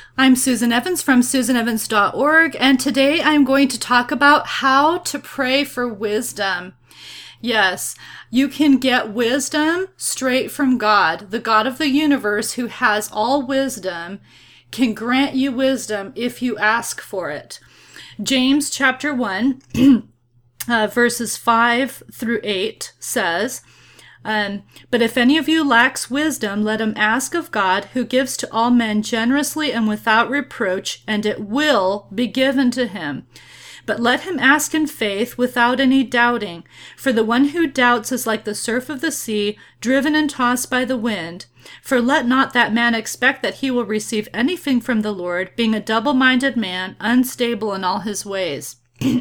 I'm Susan Evans from susanevans.org, and today I'm going to talk about how to pray for wisdom. Yes, you can get wisdom straight from God. The God of the universe, who has all wisdom, can grant you wisdom if you ask for it. James chapter 1, verses 5 through 8 says, But if any of you lacks wisdom, let him ask of God, who gives to all men generously and without reproach, and it will be given to him. But let him ask in faith without any doubting. For the one who doubts is like the surf of the sea, driven and tossed by the wind. For let not that man expect that he will receive anything from the Lord, being a double-minded man, unstable in all his ways.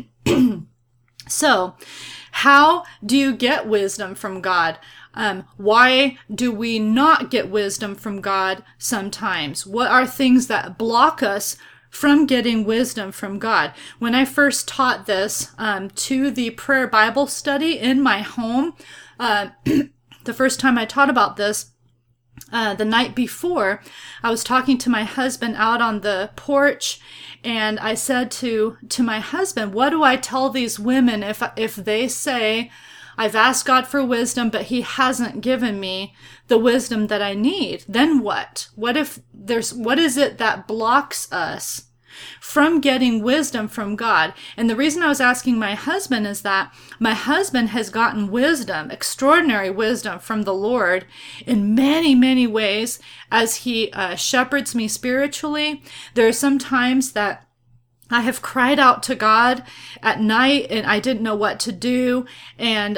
So, how do you get wisdom from God? Why do we not get wisdom from God sometimes? What are things that block us from getting wisdom from God? When I first taught this to the prayer Bible study in my home, the first time I taught about this, the night before, I was talking to my husband out on the porch, and I said to my husband, what do I tell these women if they say, I've asked God for wisdom, but he hasn't given me the wisdom that I need? Then what? What is it that blocks us from getting wisdom from God? And the reason I was asking my husband is that my husband has gotten wisdom, extraordinary wisdom from the Lord in many, many ways as he shepherds me spiritually. There are some times that I have cried out to God at night and I didn't know what to do. And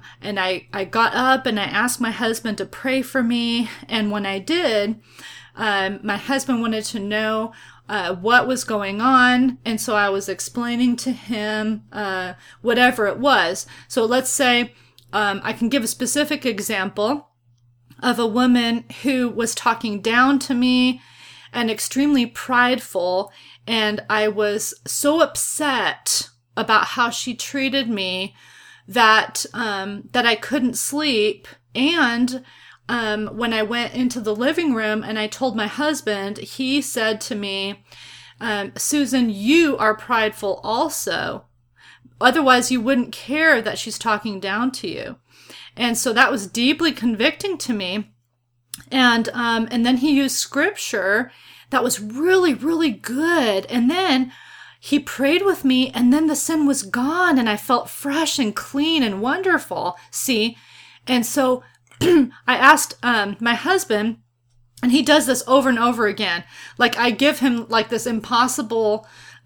I got up and I asked my husband to pray for me. And when I did, my husband wanted to know what was going on. And so I was explaining to him whatever it was. So let's say I can give a specific example of a woman who was talking down to me and extremely prideful. And I was so upset about how she treated me that I couldn't sleep. And when I went into the living room and I told my husband, he said to me, Susan, you are prideful also. Otherwise, you wouldn't care that she's talking down to you. And so that was deeply convicting to me. And then he used scripture that was really, really good. And then he prayed with me, and then the sin was gone, and I felt fresh and clean and wonderful. See? And so I asked my husband, and he does this over and over again. Like I give him like this impossible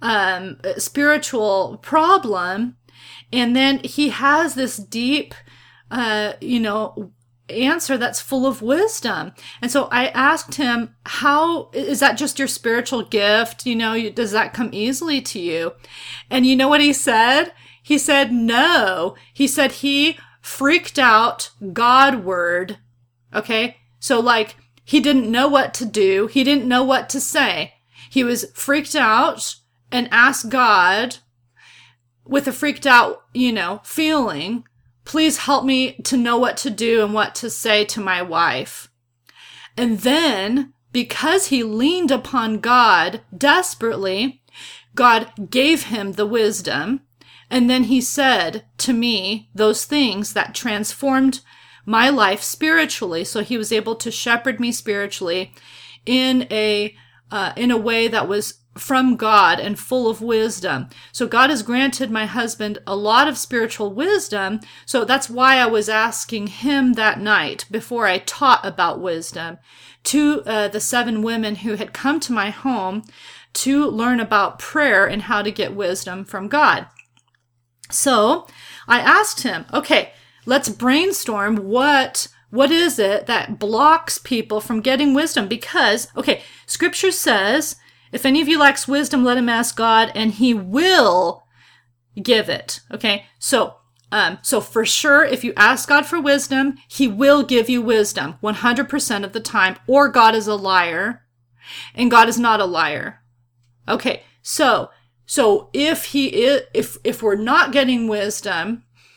spiritual problem, and then he has this deep, answer that's full of wisdom. And so I asked him, how is that just your spiritual gift? Does that come easily to you? And you know what he said? He said, no. He said he freaked out Godward. Okay. So like he didn't know what to do. He didn't know what to say. He was freaked out and asked God with a freaked out, feeling, please help me to know what to do and what to say to my wife. And then, because he leaned upon God desperately, God gave him the wisdom. And then he said to me those things that transformed my life spiritually. So he was able to shepherd me spiritually in a way that was from God and full of wisdom. So God has granted my husband a lot of spiritual wisdom. So that's why I was asking him that night before I taught about wisdom to the 7 women who had come to my home to learn about prayer and how to get wisdom from God. So I asked him, okay, let's brainstorm what is it that blocks people from getting wisdom? Because, okay, scripture says, if any of you lacks wisdom, let him ask God, and he will give it. Okay. So for sure, if you ask God for wisdom, he will give you wisdom 100% of the time, or God is a liar, and God is not a liar. Okay. So if we're not getting wisdom,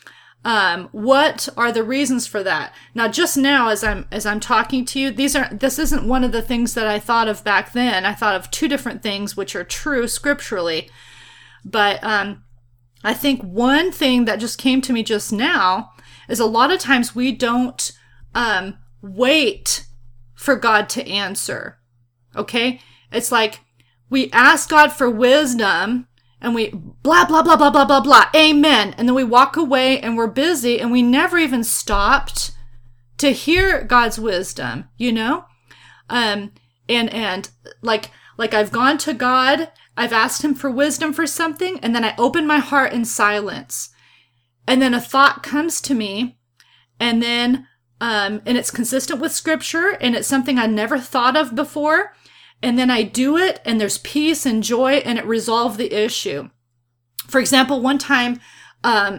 What are the reasons for that? Now, just now, as I'm talking to you, this isn't one of the things that I thought of back then. I thought of two different things which are true scripturally. But I think one thing that just came to me just now is a lot of times we don't wait for God to answer. Okay? It's like we ask God for wisdom and we blah, blah, blah, blah, blah, blah, blah, amen. And then we walk away and we're busy and we never even stopped to hear God's wisdom, you know? And like I've gone to God, I've asked him for wisdom for something, and then I open my heart in silence. And then a thought comes to me, and then, and it's consistent with scripture, and it's something I never thought of before. And then I do it, and there's peace and joy, and it resolved the issue. For example, one time, I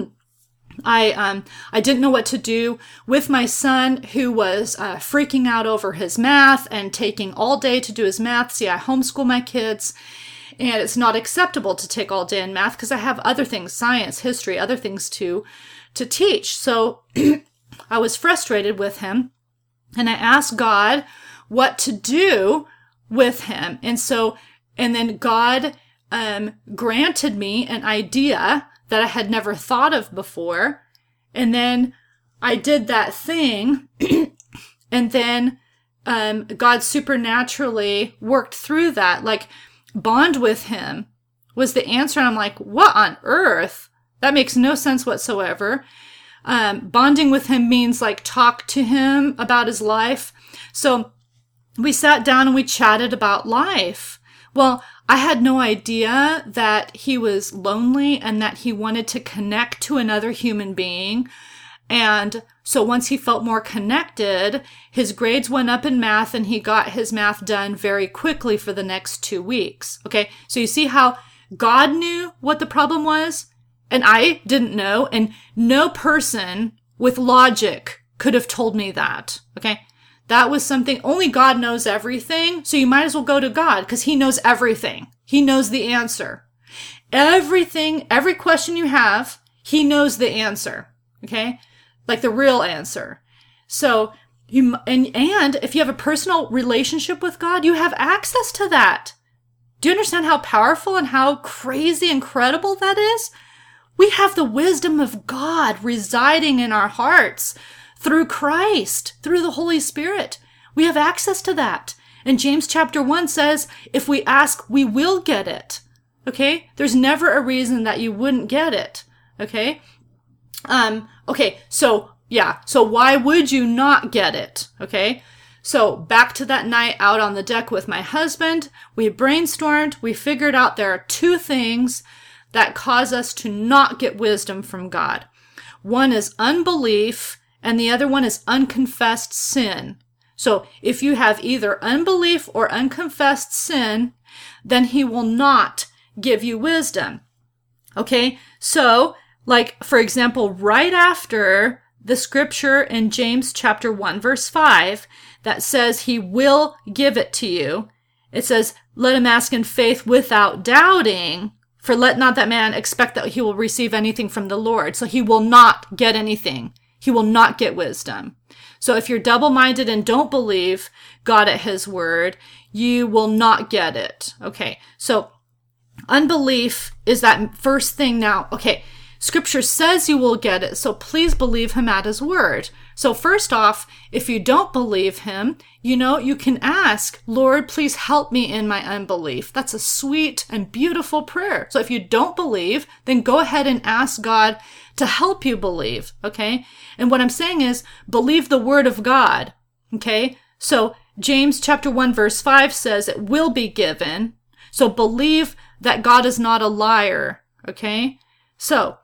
didn't know what to do with my son who was freaking out over his math and taking all day to do his math. See, I homeschool my kids, and it's not acceptable to take all day in math because I have other things, science, history, other things to teach. So I was frustrated with him, and I asked God what to do with him. And then God granted me an idea that I had never thought of before. And then I did that thing. And then God supernaturally worked through that. Like, bond with him was the answer. And I'm like, what on earth? That makes no sense whatsoever. Bonding with him means like talk to him about his life. So we sat down and we chatted about life. Well, I had no idea that he was lonely and that he wanted to connect to another human being. And so once he felt more connected, his grades went up in math and he got his math done very quickly for the next 2 weeks. Okay. So you see how God knew what the problem was and I didn't know, and no person with logic could have told me that. Okay. That was something, only God knows everything. So you might as well go to God because he knows everything. He knows the answer. Everything, every question you have, he knows the answer. Okay. Like the real answer. So and if you have a personal relationship with God, you have access to that. Do you understand how powerful and how crazy incredible that is? We have the wisdom of God residing in our hearts through Christ, through the Holy Spirit. We have access to that. And James chapter 1 says, if we ask, we will get it. Okay? There's never a reason that you wouldn't get it. Okay? So why would you not get it? Okay? So back to that night out on the deck with my husband, we brainstormed, we figured out there are two things that cause us to not get wisdom from God. One is unbelief, and the other one is unconfessed sin. So if you have either unbelief or unconfessed sin, then he will not give you wisdom. Okay? So, like, for example, right after the scripture in James chapter 1, verse 5, that says he will give it to you, it says, let him ask in faith without doubting, for let not that man expect that he will receive anything from the Lord. So he will not get anything. He will not get wisdom. So if you're double-minded and don't believe God at his word, you will not get it. Okay. So unbelief is that first thing now. Okay. Scripture says you will get it. So please believe him at his word. So first off, if you don't believe him, you can ask, Lord, please help me in my unbelief. That's a sweet and beautiful prayer. So if you don't believe, then go ahead and ask God to help you believe. Okay. And what I'm saying is believe the word of God. Okay. So James chapter 1 verse 5 says it will be given. So believe that God is not a liar. Okay. So,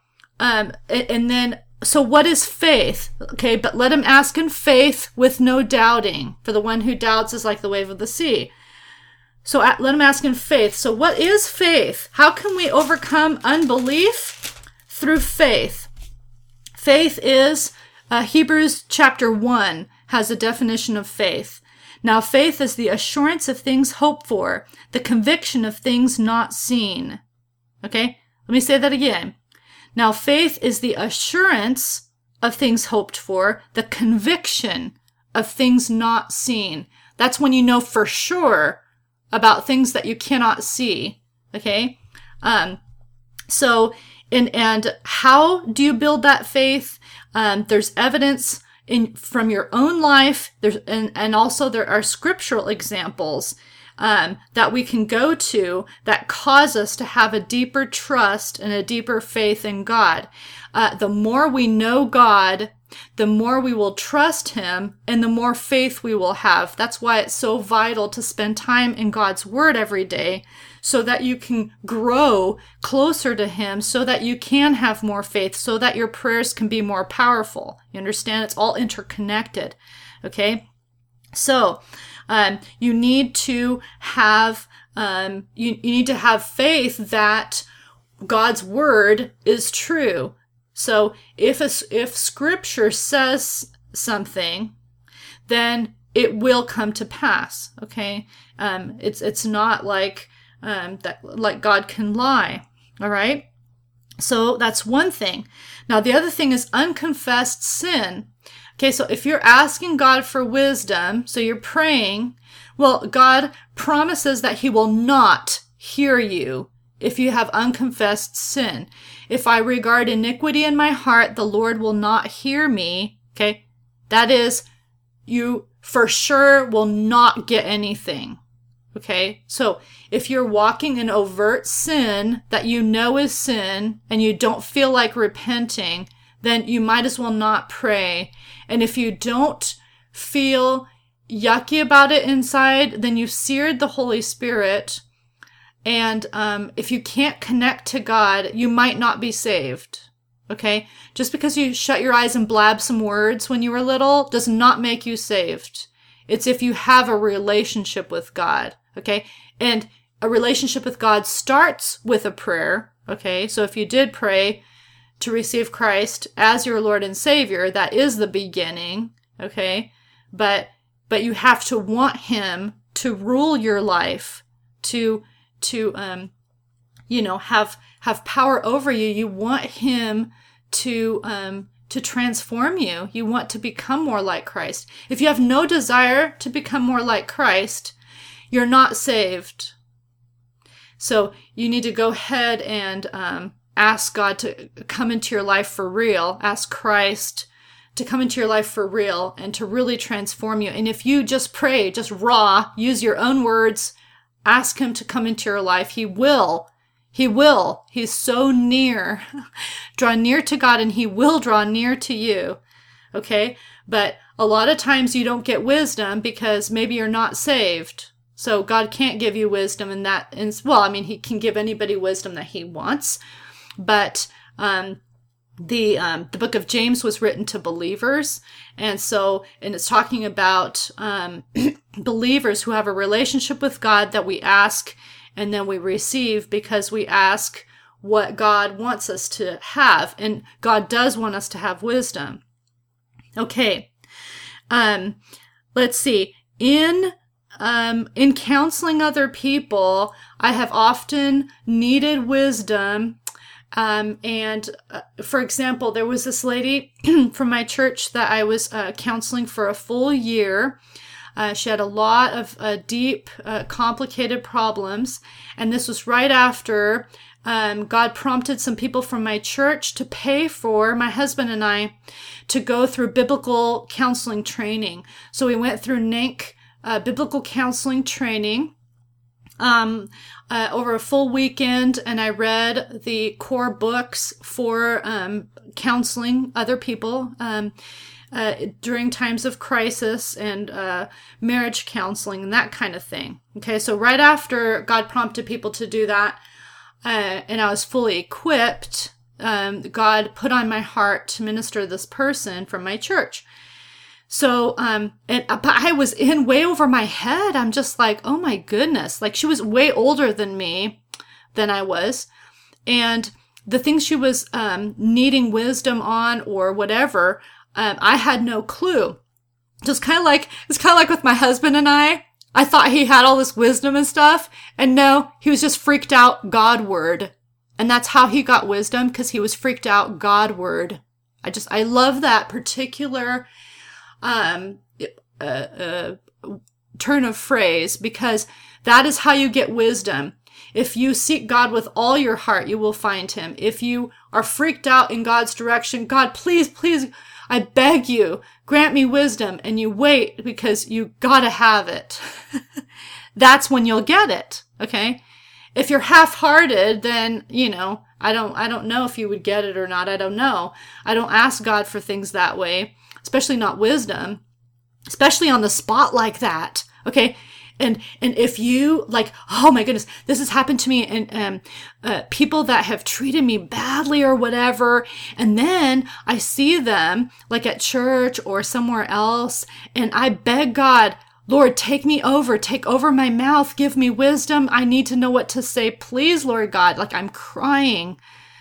so what is faith? Okay, but let him ask in faith with no doubting. For the one who doubts is like the wave of the sea. So let him ask in faith. So what is faith? How can we overcome unbelief? Through faith. Faith is, Hebrews chapter 1 has a definition of faith. Now faith is the assurance of things hoped for, the conviction of things not seen. Okay, let me say that again. Now, faith is the assurance of things hoped for, the conviction of things not seen. That's when you know for sure about things that you cannot see. Okay? And how do you build that faith? There's evidence from your own life. And also there are scriptural examples that we can go to that cause us to have a deeper trust and a deeper faith in God. The more we know God, the more we will trust him and the more faith we will have. That's why it's so vital to spend time in God's word every day so that you can grow closer to him, so that you can have more faith, so that your prayers can be more powerful. You understand? It's all interconnected. Okay? So, you need to have, you need to have faith that God's word is true. So if scripture says something, then it will come to pass. Okay. It's not like, like God can lie. All right. So that's one thing. Now the other thing is unconfessed sin. Okay. So if you're asking God for wisdom, so you're praying, well, God promises that he will not hear you if you have unconfessed sin. If I regard iniquity in my heart, the Lord will not hear me. Okay. That is, you for sure will not get anything. Okay. So if you're walking in overt sin that you know is sin and you don't feel like repenting, then you might as well not pray. And if you don't feel yucky about it inside, then you've seared the Holy Spirit. And if you can't connect to God, you might not be saved. Okay? Just because you shut your eyes and blab some words when you were little does not make you saved. It's if you have a relationship with God. Okay? And a relationship with God starts with a prayer. Okay? So if you did pray to receive Christ as your Lord and Savior, that is the beginning. Okay? But you have to want him to rule your life, to have power over you. You want him to transform you. You want to become more like Christ. If you have no desire to become more like Christ, you're not saved. So you need to go ahead and ask God to come into your life for real. Ask Christ to come into your life for real and to really transform you. And if you just pray, just raw, use your own words, ask him to come into your life, he will. He will. He's so near. Draw near to God and he will draw near to you. Okay? But a lot of times you don't get wisdom because maybe you're not saved. So God can't give you wisdom in that. He can give anybody wisdom that he wants. But the book of James was written to believers. And it's talking about believers who have a relationship with God that we ask and then we receive because we ask what God wants us to have. And God does want us to have wisdom. Okay. Let's see. In counseling other people, I have often needed wisdom. For example, there was this lady from my church that I was counseling for a full year. She had a lot of deep, complicated problems. And this was right after God prompted some people from my church to pay for my husband and I to go through biblical counseling training. So we went through NANC biblical counseling training over a full weekend, and I read the core books for counseling other people during times of crisis and marriage counseling and that kind of thing. Okay, so right after God prompted people to do that, and I was fully equipped, God put on my heart to minister to this person from my church. So, but I was in way over my head. I'm just like, oh my goodness. Like she was way older than I was. And the things she was, needing wisdom on or whatever, I had no clue. It's kind of like with my husband and I thought he had all this wisdom and stuff. And no, he was just freaked out Godward. And that's how he got wisdom, because he was freaked out Godward. I love that particular turn of phrase, because that is how you get wisdom. If you seek God with all your heart, you will find him. If you are freaked out in God's direction, God, please, please, I beg you, grant me wisdom, and you wait because you gotta have it. That's when you'll get it. Okay. If you're half-hearted, then, I don't know if you would get it or not. I don't know. I don't ask God for things that way, especially not wisdom, especially on the spot like that. Okay. And if you oh my goodness, this has happened to me, and people that have treated me badly or whatever, and then I see them at church or somewhere else, and I beg God, Lord, take over my mouth, give me wisdom. I need to know what to say. Please, Lord God, I'm crying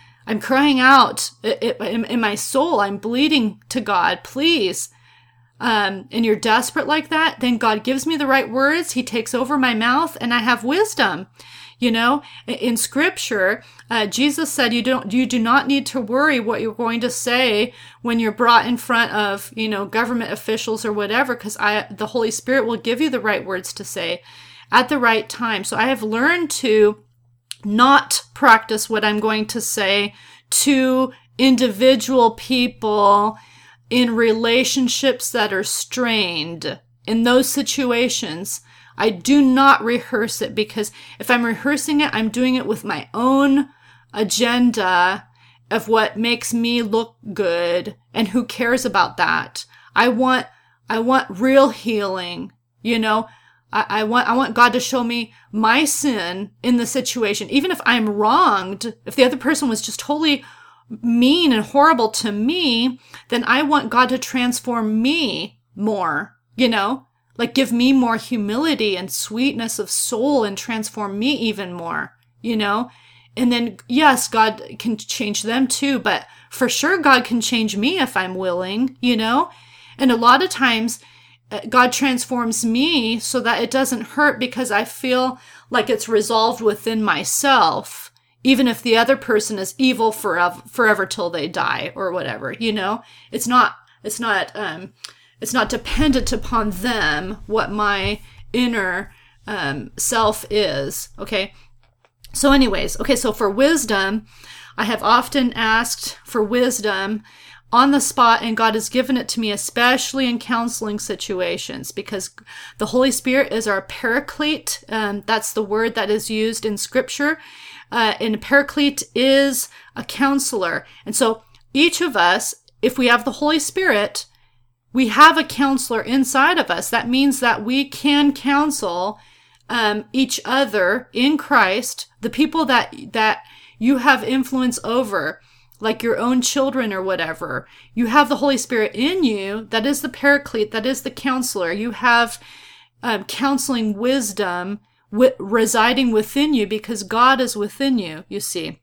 out in my soul. I'm bleeding to God, please. And you're desperate like that, then God gives me the right words. He takes over my mouth and I have wisdom. In scripture, Jesus said, you do not need to worry what you're going to say when you're brought in front of, government officials or whatever, because the Holy Spirit will give you the right words to say at the right time. So I have learned to not practice what I'm going to say to individual people in relationships that are strained. In those situations, I do not rehearse it, because if I'm rehearsing it, I'm doing it with my own agenda of what makes me look good, and who cares about that? I want real healing, I want God to show me my sin in the situation. Even if I'm wronged, if the other person was just totally mean and horrible to me, then I want God to transform me more, give me more humility and sweetness of soul and transform me even more, and then, yes, God can change them too, but for sure God can change me if I'm willing, and a lot of times God transforms me so that it doesn't hurt, because I feel like it's resolved within myself. Even if the other person is evil forever till they die or whatever, it's not dependent upon them what my inner self is. Okay. So anyways, so for wisdom, I have often asked for wisdom on the spot, and God has given it to me, especially in counseling situations, because the Holy Spirit is our paraclete. That's the word that is used in scripture. And a paraclete is a counselor. And so each of us, if we have the Holy Spirit, we have a counselor inside of us. That means that we can counsel each other in Christ, the people that you have influence over, like your own children or whatever. You have the Holy Spirit in you. That is the paraclete. That is the counselor. You have counseling wisdom residing within you, because God is within you, you see.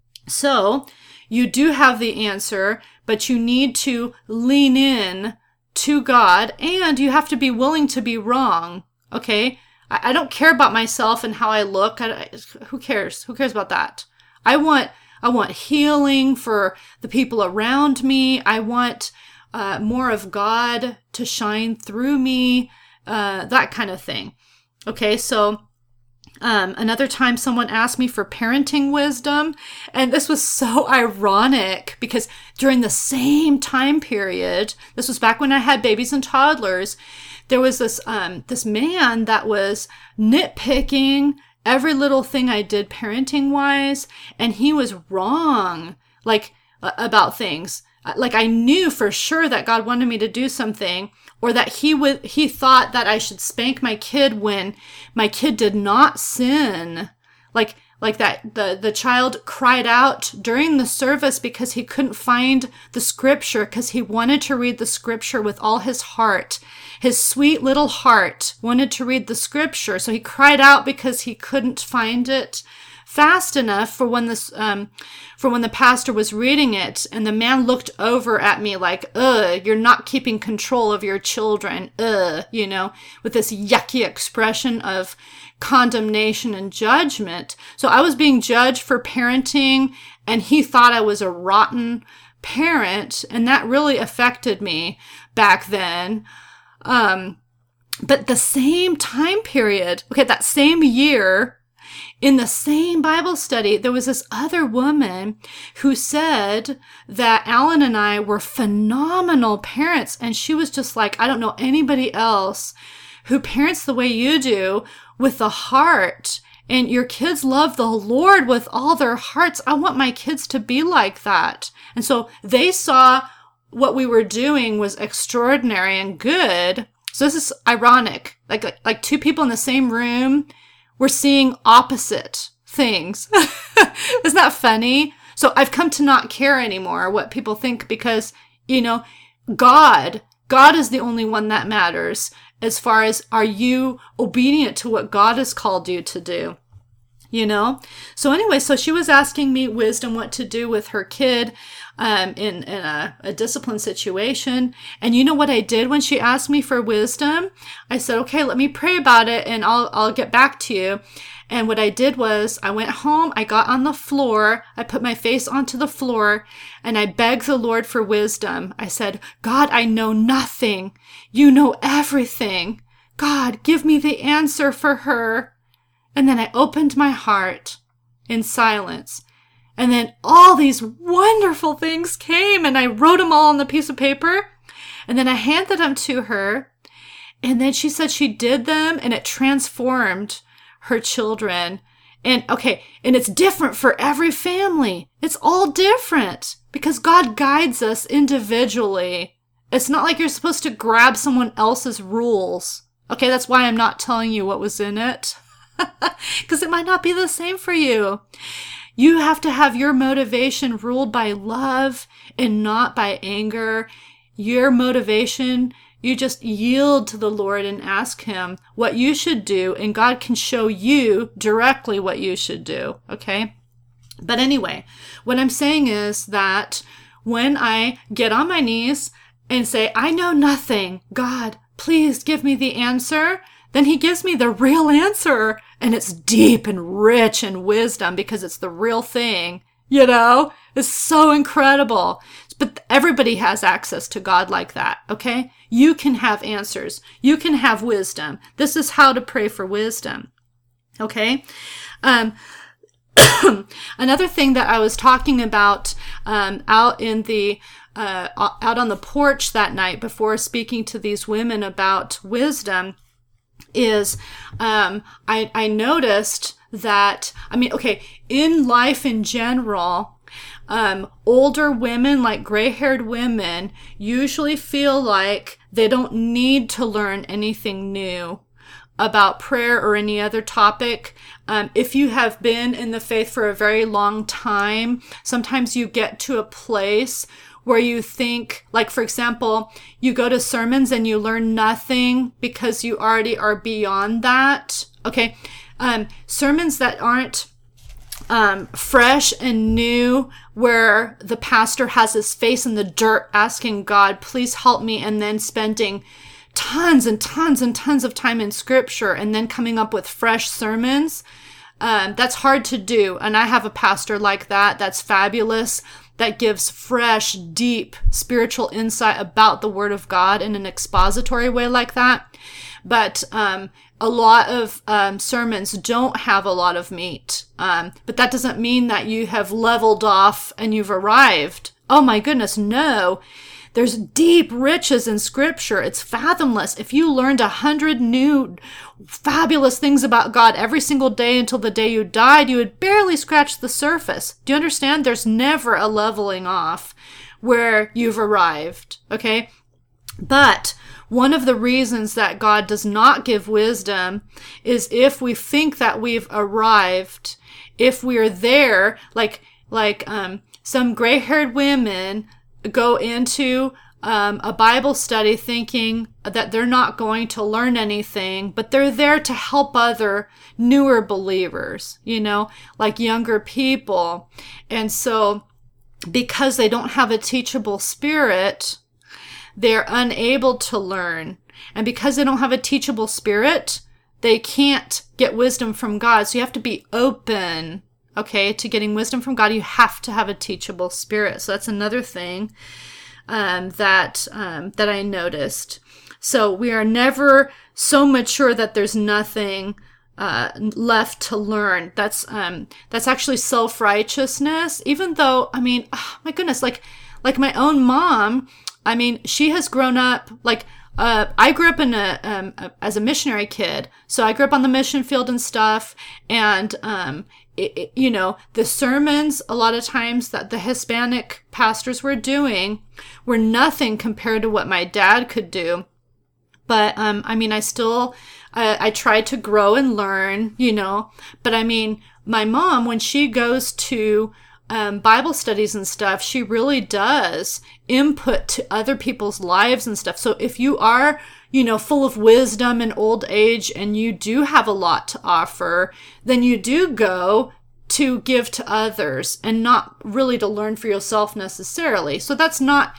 So you do have the answer, but you need to lean in to God, and you have to be willing to be wrong. Okay. I don't care about myself and how I look. Who cares? Who cares about that? I want healing for the people around me. I want more of God to shine through me, that kind of thing. Okay. So another time someone asked me for parenting wisdom, and this was so ironic, because during the same time period, this was back when I had babies and toddlers, there was this man that was nitpicking every little thing I did parenting wise, and he was wrong, about things. I knew for sure that God wanted me to do something, or that he thought that I should spank my kid when my kid did not sin. Like that the child cried out during the service because he couldn't find the scripture, because he wanted to read the scripture with all his heart. His sweet little heart wanted to read the scripture. So he cried out because he couldn't find it fast enough for when the pastor was reading it, and the man looked over at me like, you're not keeping control of your children, with this yucky expression of condemnation and judgment. So I was being judged for parenting, and he thought I was a rotten parent, and that really affected me back then. But the same time period, okay, that same year, in the same Bible study, there was this other woman who said that Alan and I were phenomenal parents. And she was just like, I don't know anybody else who parents the way you do, with the heart. And your kids love the Lord with all their hearts. I want my kids to be like that. And so they saw what we were doing was extraordinary and good. So this is ironic. Like two people in the same room, we're seeing opposite things. Isn't that funny? So I've come to not care anymore what people think, because, God is the only one that matters, as far as, are you obedient to what God has called you to do? So anyway, so she was asking me wisdom, what to do with her kid in a discipline situation. And you know what I did when she asked me for wisdom? I said, okay, let me pray about it and I'll get back to you. And what I did was I went home, I got on the floor, I put my face onto the floor, and I begged the Lord for wisdom. I said, God, I know nothing. You know everything. God, give me the answer for her. And then I opened my heart in silence. And then all these wonderful things came, and I wrote them all on the piece of paper. And then I handed them to her. And then she said she did them, and it transformed her children. And it's different for every family. It's all different because God guides us individually. It's not like you're supposed to grab someone else's rules. Okay, that's why I'm not telling you what was in it. Because it might not be the same for you. You have to have your motivation ruled by love and not by anger. Your motivation, you just yield to the Lord and ask him what you should do, and God can show you directly what you should do, okay? But anyway, what I'm saying is that when I get on my knees and say, I know nothing, God, please give me the answer, then he gives me the real answer, and it's deep and rich in wisdom because it's the real thing, It's so incredible. But everybody has access to God like that, okay? You can have answers. You can have wisdom. This is how to pray for wisdom, okay? Another thing that I was talking about out on the porch that night before speaking to these women about wisdom is I noticed that, in life in general, older women, like gray-haired women, usually feel like they don't need to learn anything new about prayer or any other topic. If you have been in the faith for a very long time, sometimes you get to a place where you think, like, for example, you go to sermons and you learn nothing because you already are beyond that. Okay. Sermons that aren't fresh and new, where the pastor has his face in the dirt asking God, please help me, and then spending tons and tons and tons of time in scripture and then coming up with fresh sermons. That's hard to do. And I have a pastor like that. That's fabulous. That gives fresh, deep spiritual insight about the Word of God in an expository way like that. But a lot of sermons don't have a lot of meat. But that doesn't mean that you have leveled off and you've arrived. Oh my goodness, no. There's deep riches in Scripture. It's fathomless. If you learned 100 new fabulous things about God every single day until the day you died, you would barely scratch the surface. Do you understand? There's never a leveling off where you've arrived, okay? But one of the reasons that God does not give wisdom is if we think that we've arrived, if we're there, like some gray-haired women go into a Bible study thinking that they're not going to learn anything, but they're there to help other newer believers, like younger people. And so because they don't have a teachable spirit, they're unable to learn. And because they don't have a teachable spirit, they can't get wisdom from God. So you have to be open, okay, to getting wisdom from God. You have to have a teachable spirit. So that's another thing that I noticed. So we are never so mature that there's nothing left to learn. That's actually self-righteousness. Even though, I mean, oh my goodness, like my own mom, I mean, she has grown up, like, I grew up in as a missionary kid. So I grew up on the mission field and stuff. And, you know, the sermons, a lot of times that the Hispanic pastors were doing were nothing compared to what my dad could do. But, I mean, I tried to grow and learn, you know, but I mean, my mom, when she goes to Bible studies and stuff, she really does input to other people's lives and stuff. So if you are, you know, full of wisdom and old age and you do have a lot to offer, then you do go to give to others and not really to learn for yourself necessarily. So that's not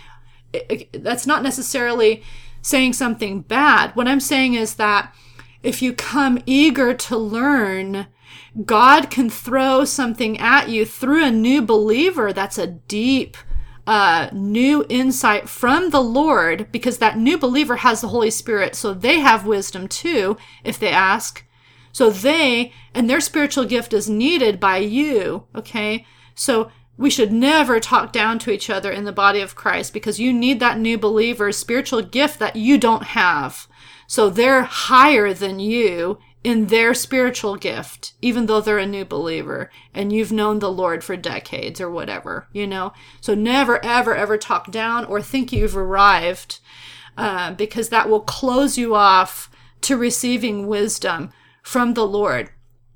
necessarily saying something bad. What I'm saying is that if you come eager to learn, God can throw something at you through a new believer that's a deep, new insight from the Lord, because that new believer has the Holy Spirit, so they have wisdom too, if they ask. So and their spiritual gift is needed by you, okay? So we should never talk down to each other in the body of Christ, because you need that new believer's spiritual gift that you don't have. So they're higher than you in their spiritual gift, even though they're a new believer and you've known the Lord for decades or whatever, you know? So never, ever, ever talk down or think you've arrived, because that will close you off to receiving wisdom from the Lord.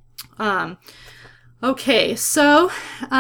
Okay, so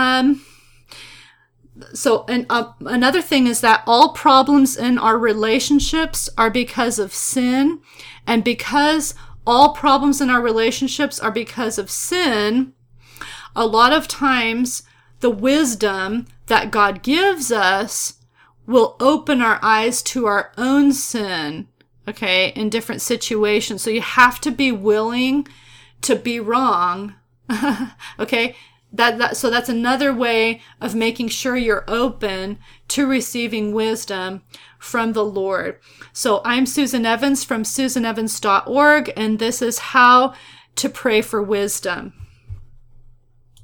another thing is that all problems in our relationships are because of sin, and because all problems in our relationships are because of sin, a lot of times the wisdom that God gives us will open our eyes to our own sin, okay, in different situations. So you have to be willing to be wrong, okay? So that's another way of making sure you're open to receiving wisdom from the Lord. So I'm Susan Evans from susanevans.org, and this is how to pray for wisdom.